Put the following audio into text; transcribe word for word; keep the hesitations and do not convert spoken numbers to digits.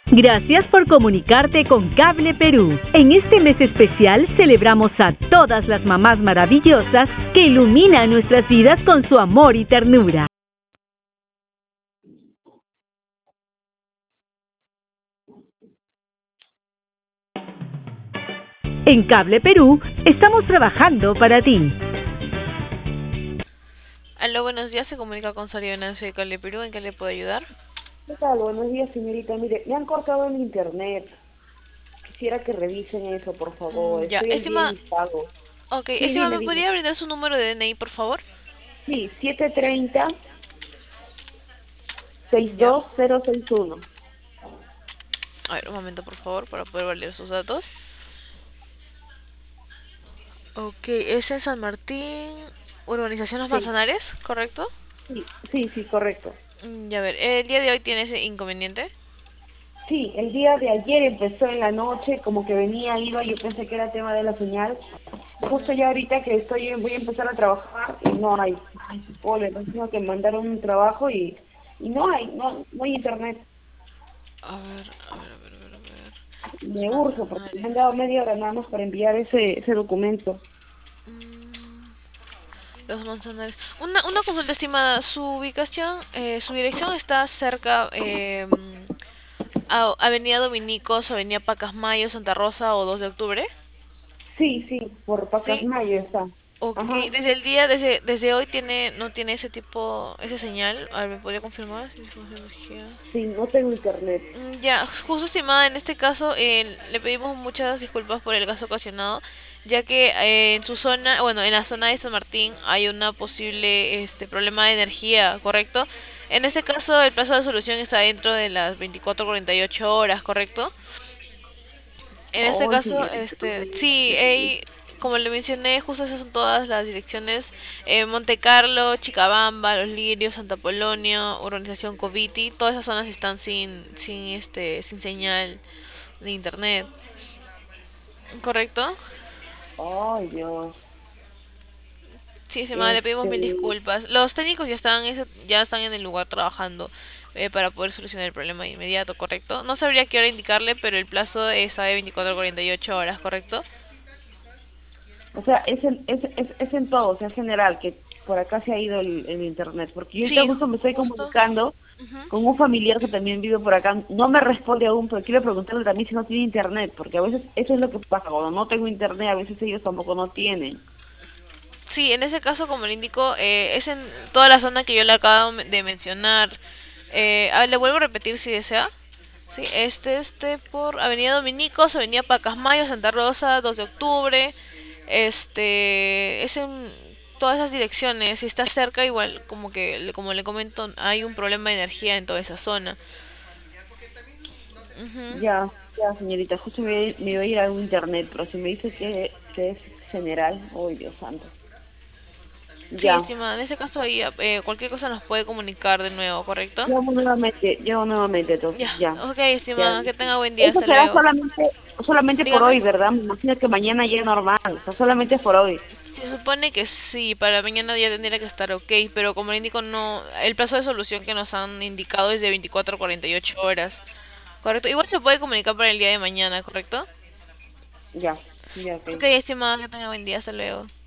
Gracias por comunicarte con Cable Perú. En este mes especial celebramos a todas las mamás maravillosas que iluminan nuestras vidas con su amor y ternura. En Cable Perú estamos trabajando para ti. Aló, buenos días, se comunica con Sario Nancy de Cable Perú, ¿en qué le puedo ayudar? ¿Qué tal? Buenos días, señorita. Mire, me han cortado el internet. Quisiera que revisen eso, por favor. Mm, ya, Estoy el día en estima, mis pagos. ok, Sí, estima, dime, ¿me dime. podría brindar su número de D N I, por favor? Sí, siete tres cero, seis Ya, dos cero seis uno. a ver, un momento, por favor, para poder validar sus datos. Ok, es en San Martín, Urbanización Los Sí, Manzanares, ¿correcto? sí, sí, sí, correcto. Mm, ya, a ver, el día de hoy tiene ese inconveniente. Sí, el día de ayer empezó en la noche, como que venía, iba, yo pensé que era tema de la señal. Justo Ujú. ya ahorita que estoy, voy a empezar a trabajar y no hay. Ay, ole, tengo que mandar un trabajo y, y no hay, no, no hay internet. A ver, a ver, a ver, a ver, a ver. Los Me urge porque me han dado Manzanares. media hora nada más para enviar ese, ese documento. Mm, Los Manzanares. Una, una consulta estimada, su ubicación, eh, su dirección está cerca, eh, a Avenida Dominicos, Avenida Pacasmayo, Santa Rosa o dos de octubre. Sí, sí, por Sí. Pacasmayo está. Ok, Ajá. desde el día, desde, desde hoy tiene, no tiene ese tipo, ese señal. A ver, ¿me podría confirmar? Si información de energía. Sí, no tengo internet. Mm, Ya, justo estimada, en este caso eh, le pedimos muchas disculpas por el caso ocasionado, ya que eh, en su zona, bueno, en la zona de San Martín hay una posible este problema de energía, ¿correcto? En este caso el plazo de solución está dentro de las veinticuatro a cuarenta y ocho horas, ¿correcto? En este Ay, caso, señorita. este, sí, hey, como le mencioné, justo esas son todas las direcciones. Eh, Monte Carlo, Chicabamba, Los Lirios, Santa Polonio, Urbanización Coviti, todas esas zonas están sin, sin, este, sin señal de internet, ¿correcto? Ay, Dios. Sí, estimada, le pedimos mil Este, disculpas. Los técnicos ya están, ese- ya están en el lugar trabajando eh, para poder solucionar el problema de inmediato, ¿correcto? No sabría qué hora indicarle, pero el plazo está de veinticuatro a cuarenta y ocho horas, ¿correcto? o sea, es en, es, es, es en todo, o sea, en general, que por acá se ha ido el, el internet. Porque yo ahorita Sí, justo me estoy justo. comunicando Ujú. con un familiar que también vive por acá. No me responde aún, pero quiero preguntarle también si no tiene internet, porque a veces eso es lo que pasa. Cuando no tengo internet, a veces ellos tampoco no tienen. Sí, en ese caso, como le indico, eh, es en toda la zona que yo le acabo de mencionar. Eh, a ver, le vuelvo a repetir si desea. Sí, este, este por Avenida Dominicos, Avenida Pacasmayo, Santa Rosa, dos de octubre. Este, es en todas esas direcciones. Si está cerca, igual, como que, le- como le comento, hay un problema de energía en toda esa zona. Ujú. Ya, ya, señorita, justo me, voy a ir- me voy a ir a un internet, pero si me dice que, que es general, oh Dios santo. Sí, Ya, estimada, en ese caso, ahí, eh, cualquier cosa nos puede comunicar de nuevo, ¿correcto? llamo nuevamente, llamo nuevamente Ya, entonces, ya, ok, ya. estimada, que tenga buen día, Eso hasta será luego. solamente, solamente por Dígame. hoy, ¿verdad? Me imagino que mañana ya normal, o sea, solamente es por hoy. Se supone que sí, para mañana ya tendría que estar ok, pero como le indico, no, el plazo de solución que nos han indicado es de veinticuatro a cuarenta y ocho horas, ¿correcto? Igual se puede comunicar para el día de mañana, ¿correcto? Ya, ya, ok. Ok, estimada, que tenga buen día, hasta luego.